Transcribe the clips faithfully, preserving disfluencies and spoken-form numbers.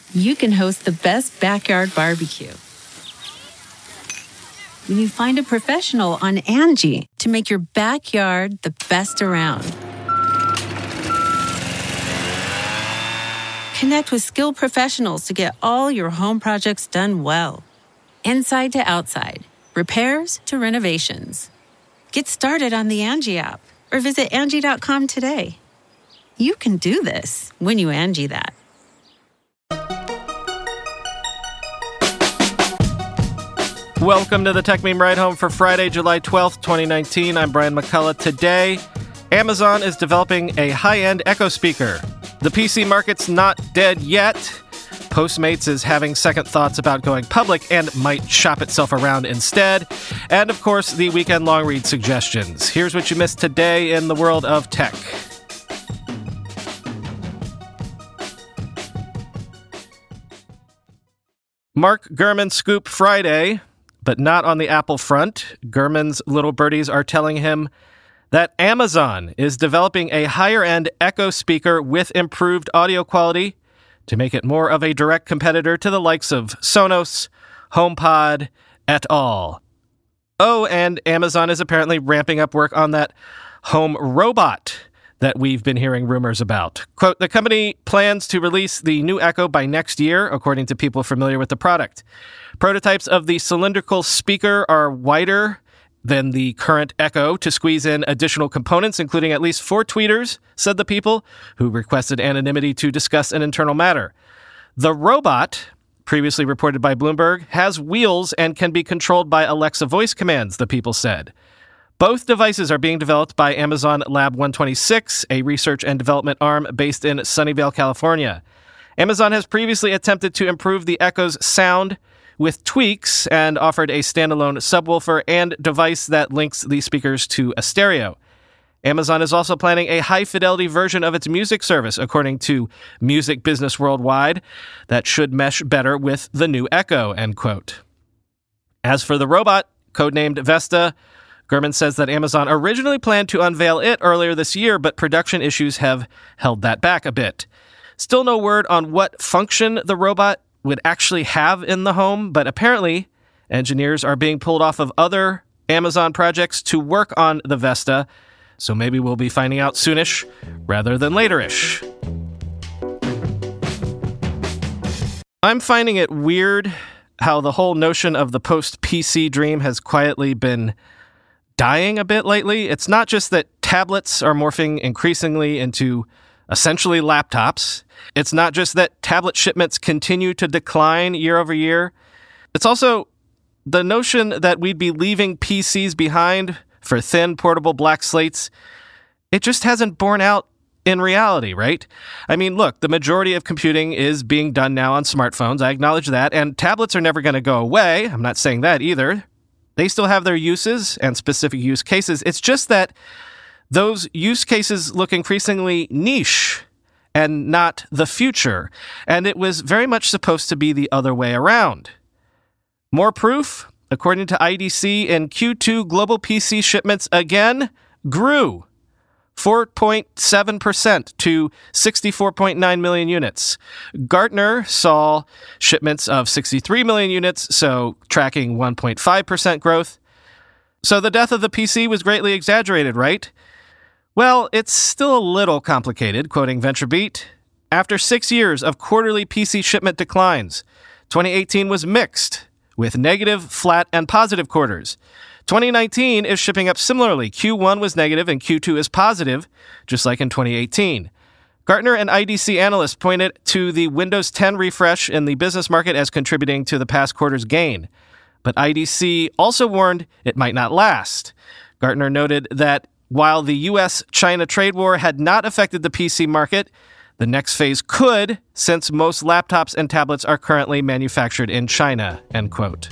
you can host the best backyard barbecue. When you find a professional on Angie to make your backyard the best around. Connect with skilled professionals to get all your home projects done well. Inside to outside, repairs to renovations. Get started on the Angie app or visit Angie dot com today. You can do this when you Angie that. Welcome to the Tech Meme Ride Home for Friday, July twelfth, twenty nineteen. I'm Brian McCullough. Today, Amazon is developing a high-end Echo speaker. The P C market's not dead yet. Postmates is having second thoughts about going public and might shop itself around instead. And, of course, the weekend long read suggestions. Here's what you missed today in the world of tech. Mark Gurman scoop Friday. But not on the Apple front. Gurman's little birdies are telling him that Amazon is developing a higher-end Echo speaker with improved audio quality to make it more of a direct competitor to the likes of Sonos, HomePod, et al. Oh, and Amazon is apparently ramping up work on that home robot that we've been hearing rumors about. Quote, the company plans to release the new Echo by next year, according to people familiar with the product. Prototypes of the cylindrical speaker are wider than the current Echo to squeeze in additional components, including at least four tweeters, said the people, who requested anonymity to discuss an internal matter. The robot, previously reported by Bloomberg, has wheels and can be controlled by Alexa voice commands, the people said. Both devices are being developed by Amazon Lab one twenty-six, a research and development arm based in Sunnyvale, California. Amazon has previously attempted to improve the Echo's sound with tweaks and offered a standalone subwoofer and device that links the speakers to a stereo. Amazon is also planning a high-fidelity version of its music service, according to Music Business Worldwide, that should mesh better with the new Echo, end quote. As for the robot, codenamed Vesta, Gurman says that Amazon originally planned to unveil it earlier this year, but production issues have held that back a bit. Still no word on what function the robot would actually have in the home, but apparently engineers are being pulled off of other Amazon projects to work on the Vesta, so maybe we'll be finding out soonish rather than laterish. I'm finding it weird how the whole notion of the post-P C dream has quietly been dying a bit lately. It's not just that tablets are morphing increasingly into essentially laptops. It's not just that tablet shipments continue to decline year over year. It's also the notion that we'd be leaving P Cs behind for thin, portable black slates. It just hasn't borne out in reality, right? I mean, look, the majority of computing is being done now on smartphones. I acknowledge that. And tablets are never going to go away. I'm not saying that either. They still have their uses and specific use cases. It's just that those use cases look increasingly niche and not the future. And it was very much supposed to be the other way around. More proof, according to I D C, in Q two, global P C shipments again grew four point seven percent to sixty-four point nine million units. Gartner saw shipments of sixty-three million units, so tracking one point five percent growth. So the death of the P C was greatly exaggerated, right? Well, it's still a little complicated, quoting VentureBeat. After six years of quarterly P C shipment declines, twenty eighteen was mixed, with negative, flat, and positive quarters. twenty nineteen is shipping up similarly. Q one was negative and Q two is positive, just like in twenty eighteen. Gartner and I D C analysts pointed to the Windows ten refresh in the business market as contributing to the past quarter's gain. But I D C also warned it might not last. Gartner noted that while the U S China trade war had not affected the P C market, the next phase could, since most laptops and tablets are currently manufactured in China, end quote.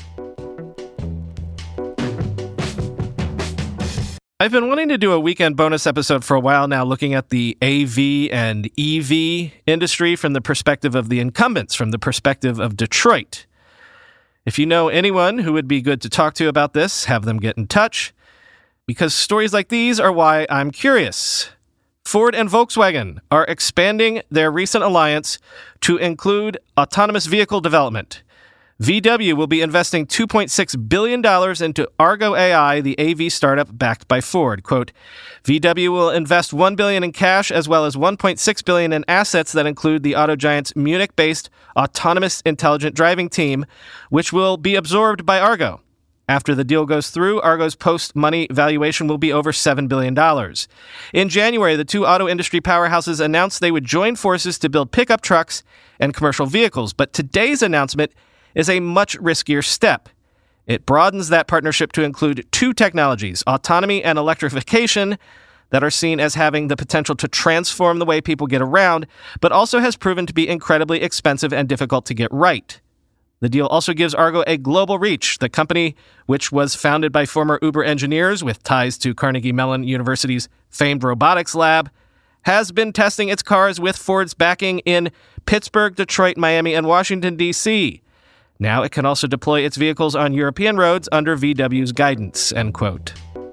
I've been wanting to do a weekend bonus episode for a while now, looking at the A V and E V industry from the perspective of the incumbents, from the perspective of Detroit. If you know anyone who would be good to talk to about this, have them get in touch, because stories like these are why I'm curious. Ford and Volkswagen are expanding their recent alliance to include autonomous vehicle development. V W will be investing two point six billion dollars into Argo A I, the A V startup backed by Ford. Quote, V W will invest one billion dollars in cash as well as one point six billion dollars in assets that include the auto giant's Munich-based autonomous intelligent driving team, which will be absorbed by Argo. After the deal goes through, Argo's post-money valuation will be over seven billion dollars. In January, the two auto industry powerhouses announced they would join forces to build pickup trucks and commercial vehicles, but today's announcement is a much riskier step. It broadens that partnership to include two technologies, autonomy and electrification, that are seen as having the potential to transform the way people get around, but also has proven to be incredibly expensive and difficult to get right. The deal also gives Argo a global reach. The company, which was founded by former Uber engineers with ties to Carnegie Mellon University's famed robotics lab, has been testing its cars with Ford's backing in Pittsburgh, Detroit, Miami, and Washington, D C Now it can also deploy its vehicles on European roads under V W's guidance, end quote.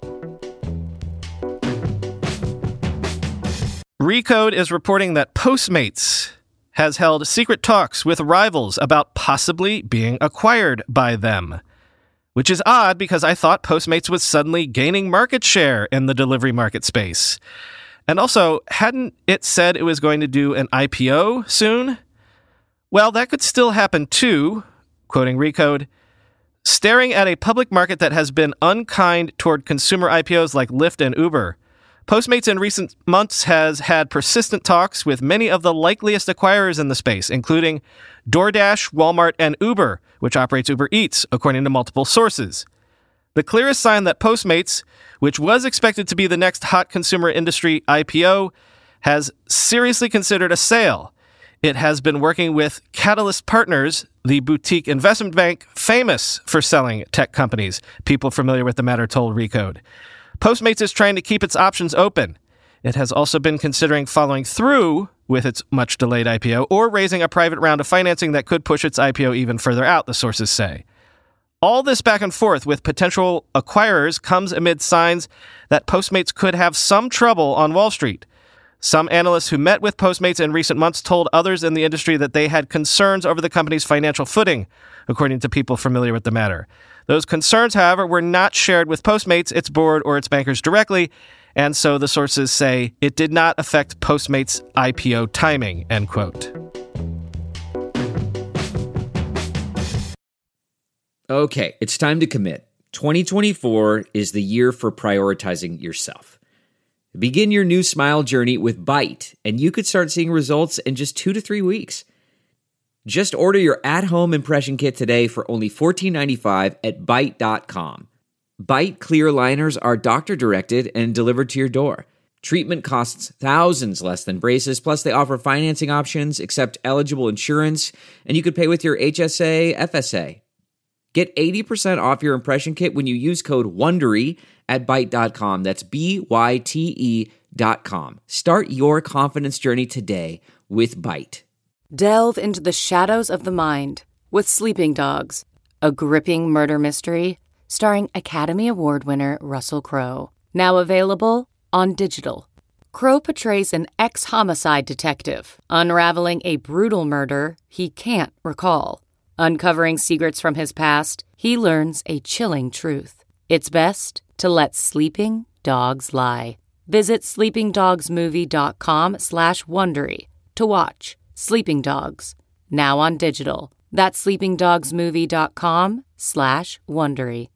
Recode is reporting that Postmates has held secret talks with rivals about possibly being acquired by them, which is odd because I thought Postmates was suddenly gaining market share in the delivery market space. And also, hadn't it said it was going to do an I P O soon? Well, that could still happen too. Quoting Recode, staring at a public market that has been unkind toward consumer I P Os like Lyft and Uber, Postmates in recent months has had persistent talks with many of the likeliest acquirers in the space, including DoorDash, Walmart, and Uber, which operates Uber Eats, according to multiple sources. The clearest sign that Postmates, which was expected to be the next hot consumer industry I P O, has seriously considered a sale. It has been working with Catalyst Partners, the boutique investment bank famous for selling tech companies. People familiar with the matter told Recode. Postmates is trying to keep its options open. It has also been considering following through with its much-delayed I P O or raising a private round of financing that could push its I P O even further out, the sources say. All this back and forth with potential acquirers comes amid signs that Postmates could have some trouble on Wall Street. Some analysts who met with Postmates in recent months told others in the industry that they had concerns over the company's financial footing, according to people familiar with the matter. Those concerns, however, were not shared with Postmates, its board, or its bankers directly, and so the sources say it did not affect Postmates' I P O timing, end quote. Okay, it's time to commit. twenty twenty-four is the year for prioritizing yourself. Begin your new smile journey with Byte, and you could start seeing results in just two to three weeks. Just order your at-home impression kit today for only fourteen ninety-five at byte dot com. Byte clear liners are doctor-directed and delivered to your door. Treatment costs thousands less than braces, plus they offer financing options, accept eligible insurance, and you could pay with your H S A, F S A. Get eighty percent off your impression kit when you use code WONDERY at byte dot com. That's B Y T E dot com. Start your confidence journey today with Byte. Delve into the shadows of the mind with Sleeping Dogs, a gripping murder mystery starring Academy Award winner Russell Crowe. Now available on digital. Crowe portrays an ex-homicide detective unraveling a brutal murder he can't recall. Uncovering secrets from his past, he learns a chilling truth. It's best to let sleeping dogs lie. Visit sleepingdogsmovie.com slash Wondery to watch Sleeping Dogs, now on digital. That's sleepingdogsmovie.com slash Wondery.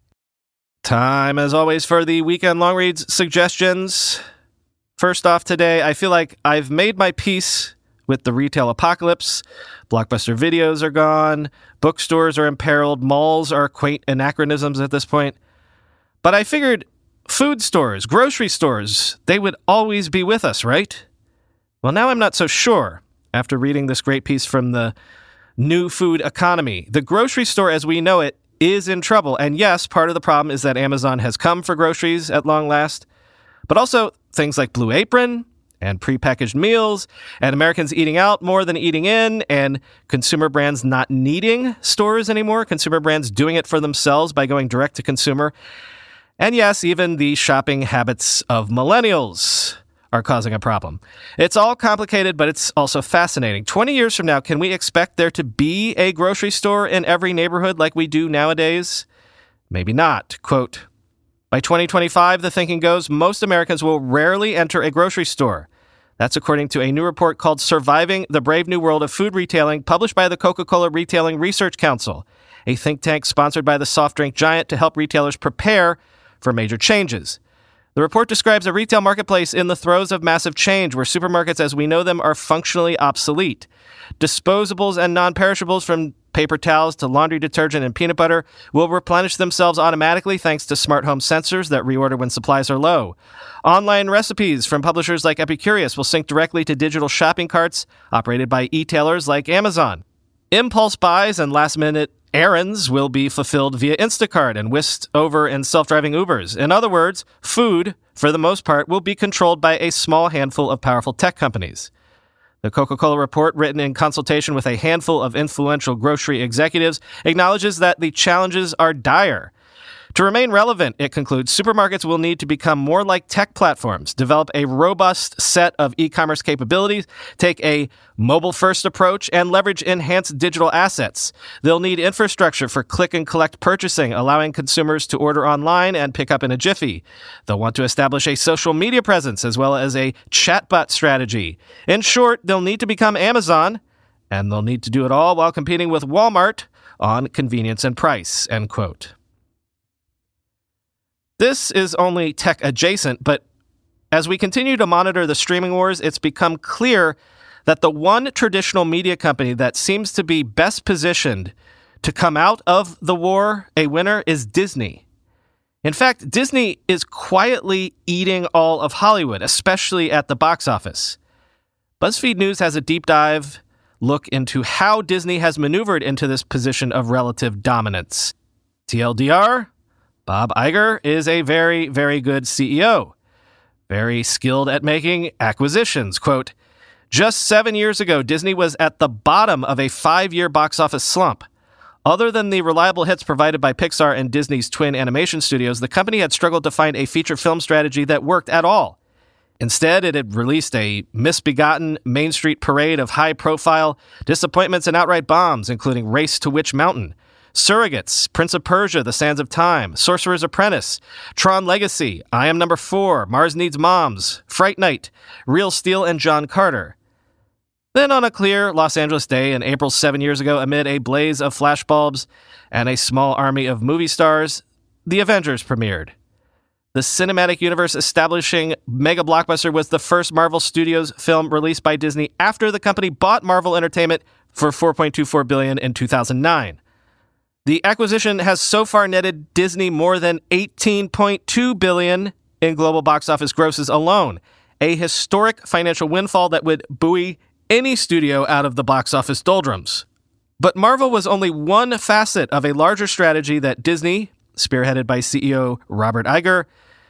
Time, as always, for the weekend long reads suggestions. First off today, I feel like I've made my peace with the retail apocalypse. Blockbuster videos are gone. Bookstores are imperiled. Malls are quaint anachronisms at this point. But I figured food stores, grocery stores, they would always be with us, right? Well, now I'm not so sure. After reading this great piece from the New Food Economy, the grocery store as we know it is in trouble. And yes, part of the problem is that Amazon has come for groceries at long last. But also things like Blue Apron and prepackaged meals, and Americans eating out more than eating in, and consumer brands not needing stores anymore, consumer brands doing it for themselves by going direct to consumer. And yes, even the shopping habits of millennials are causing a problem. It's all complicated, but it's also fascinating. twenty years from now, can we expect there to be a grocery store in every neighborhood like we do nowadays? Maybe not. Quote, by twenty twenty-five, the thinking goes, most Americans will rarely enter a grocery store. That's according to a new report called Surviving the Brave New World of Food Retailing, published by the Coca-Cola Retailing Research Council, a think tank sponsored by the soft drink giant to help retailers prepare for major changes. The report describes a retail marketplace in the throes of massive change where supermarkets as we know them are functionally obsolete. Disposables and non-perishables from paper towels to laundry detergent and peanut butter will replenish themselves automatically thanks to smart home sensors that reorder when supplies are low. Online recipes from publishers like Epicurious will sync directly to digital shopping carts operated by e-tailers like Amazon. Impulse buys and last-minute errands will be fulfilled via Instacart and whisked over in self-driving Ubers. In other words, food, for the most part, will be controlled by a small handful of powerful tech companies. The Coca-Cola report, written in consultation with a handful of influential grocery executives, acknowledges that the challenges are dire. To remain relevant, it concludes, supermarkets will need to become more like tech platforms, develop a robust set of e-commerce capabilities, take a mobile-first approach, and leverage enhanced digital assets. They'll need infrastructure for click-and-collect purchasing, allowing consumers to order online and pick up in a jiffy. They'll want to establish a social media presence as well as a chatbot strategy. In short, they'll need to become Amazon, and they'll need to do it all while competing with Walmart on convenience and price, end quote. This is only tech adjacent, but as we continue to monitor the streaming wars, it's become clear that the one traditional media company that seems to be best positioned to come out of the war a winner is Disney. In fact, Disney is quietly eating all of Hollywood, especially at the box office. BuzzFeed News has a deep dive look into how Disney has maneuvered into this position of relative dominance. T L D R, Bob Iger is a very, very good C E O. Very skilled at making acquisitions. Quote, just seven years ago, Disney was at the bottom of a five-year box office slump. Other than the reliable hits provided by Pixar and Disney's twin animation studios, the company had struggled to find a feature film strategy that worked at all. Instead, it had released a misbegotten Main Street parade of high-profile disappointments and outright bombs, including Race to Witch Mountain, Surrogates, Prince of Persia, The Sands of Time, Sorcerer's Apprentice, Tron Legacy, I Am Number Four, Mars Needs Moms, Fright Night, Real Steel, and John Carter. Then on a clear Los Angeles day in April seven years ago, amid a blaze of flashbulbs and a small army of movie stars, The Avengers premiered. The cinematic universe establishing mega blockbuster was the first Marvel Studios film released by Disney after the company bought Marvel Entertainment for four point two four billion dollars in two thousand nine. The acquisition has so far netted Disney more than eighteen point two billion dollars in global box office grosses alone, a historic financial windfall that would buoy any studio out of the box office doldrums. But Marvel was only one facet of a larger strategy that Disney, spearheaded by C E O Robert Iger,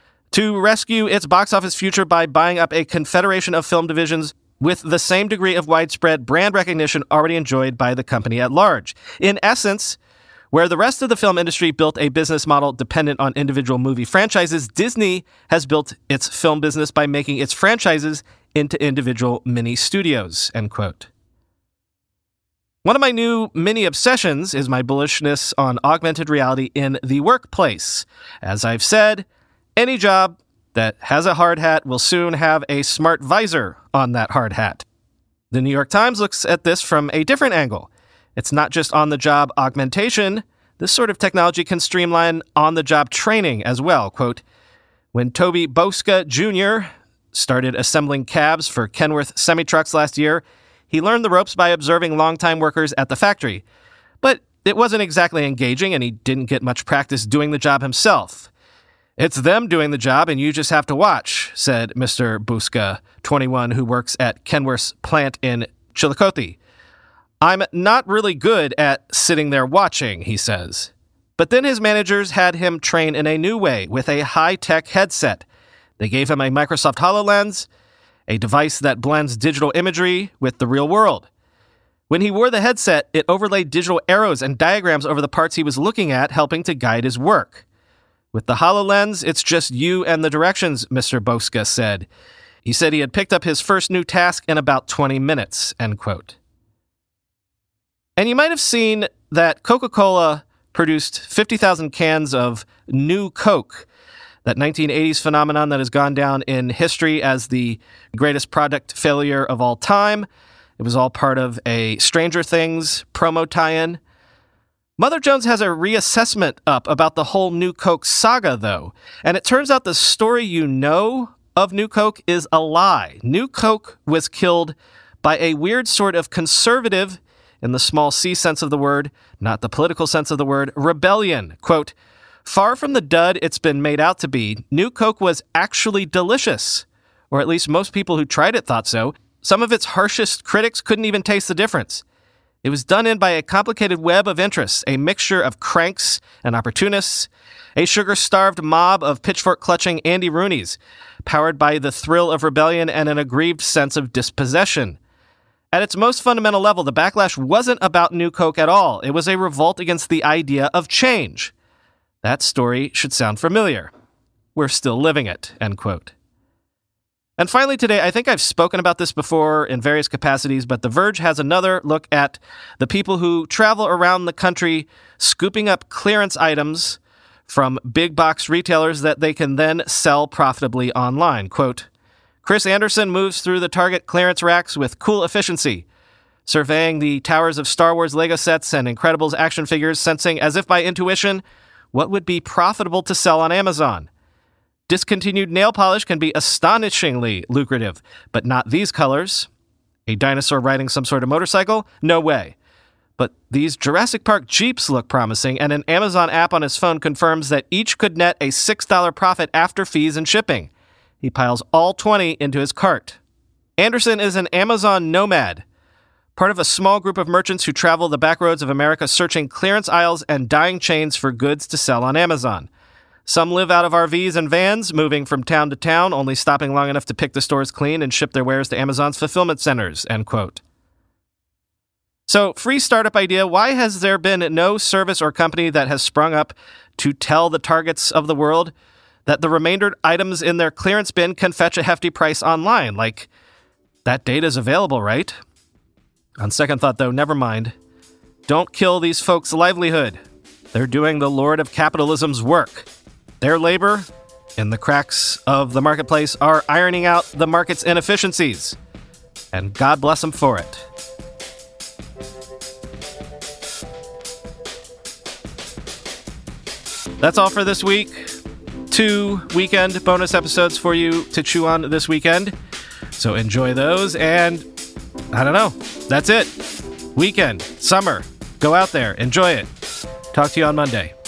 to rescue its box office future by buying up a confederation of film divisions with the same degree of widespread brand recognition already enjoyed by the company at large. In essence, where the rest of the film industry built a business model dependent on individual movie franchises, Disney has built its film business by making its franchises into individual mini studios, end quote. One of my new mini obsessions is my bullishness on augmented reality in the workplace. As I've said, any job that has a hard hat will soon have a smart visor on that hard hat. The New York Times looks at this from a different angle. It's not just on-the-job augmentation. This sort of technology can streamline on-the-job training as well. Quote, when Toby Boska Junior started assembling cabs for Kenworth semi-trucks last year, he learned the ropes by observing longtime workers at the factory. But it wasn't exactly engaging, and he didn't get much practice doing the job himself. It's them doing the job, and you just have to watch, said Mister Boska, twenty-one, who works at Kenworth's plant in Chillicothe. I'm not really good at sitting there watching, he says. But then his managers had him train in a new way with a high-tech headset. They gave him a Microsoft HoloLens, a device that blends digital imagery with the real world. When he wore the headset, it overlaid digital arrows and diagrams over the parts he was looking at, helping to guide his work. With the HoloLens, it's just you and the directions, Mister Boska said. He said he had picked up his first new task in about twenty minutes, end quote. And you might have seen that Coca-Cola produced fifty thousand cans of New Coke, that nineteen eighties phenomenon that has gone down in history as the greatest product failure of all time. It was all part of a Stranger Things promo tie-in. Mother Jones has a reassessment up about the whole New Coke saga, though, and it turns out the story you know of New Coke is a lie. New Coke was killed by a weird sort of conservative, in the small c sense of the word, not the political sense of the word, rebellion. Quote, far from the dud it's been made out to be, New Coke was actually delicious. Or at least most people who tried it thought so. Some of its harshest critics couldn't even taste the difference. It was done in by a complicated web of interests, a mixture of cranks and opportunists, a sugar-starved mob of pitchfork-clutching Andy Rooneys, powered by the thrill of rebellion and an aggrieved sense of dispossession. At its most fundamental level, the backlash wasn't about New Coke at all. It was a revolt against the idea of change. That story should sound familiar. We're still living it, end quote. And finally today, I think I've spoken about this before in various capacities, but The Verge has another look at the people who travel around the country scooping up clearance items from big box retailers that they can then sell profitably online. Quote, Chris Anderson moves through the Target clearance racks with cool efficiency, surveying the towers of Star Wars Lego sets and Incredibles action figures, sensing, as if by intuition, what would be profitable to sell on Amazon. Discontinued nail polish can be astonishingly lucrative, but not these colors. A dinosaur riding some sort of motorcycle? No way. But these Jurassic Park Jeeps look promising, and an Amazon app on his phone confirms that each could net a six dollars profit after fees and shipping. He piles all twenty into his cart. Anderson is an Amazon nomad, part of a small group of merchants who travel the back roads of America searching clearance aisles and dying chains for goods to sell on Amazon. Some live out of R Vs and vans, moving from town to town, only stopping long enough to pick the stores clean and ship their wares to Amazon's fulfillment centers, end quote. So, free startup idea, why has there been no service or company that has sprung up to tell the Targets of the world that the remainder items in their clearance bin can fetch a hefty price online? Like, that data is available, right? On second thought, though, never mind. Don't kill these folks' livelihood. They're doing the Lord of Capitalism's work. Their labor, in the cracks of the marketplace, are ironing out the market's inefficiencies. And God bless them for it. That's all for this week. Two weekend bonus episodes for you to chew on this weekend. So enjoy those, and I don't know. That's it. Weekend, summer. Go out there. Enjoy it. Talk to you on Monday.